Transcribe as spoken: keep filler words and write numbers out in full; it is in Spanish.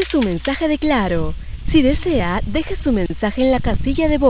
su mensaje de Claro. Si desea, deje su mensaje en la casilla de voz.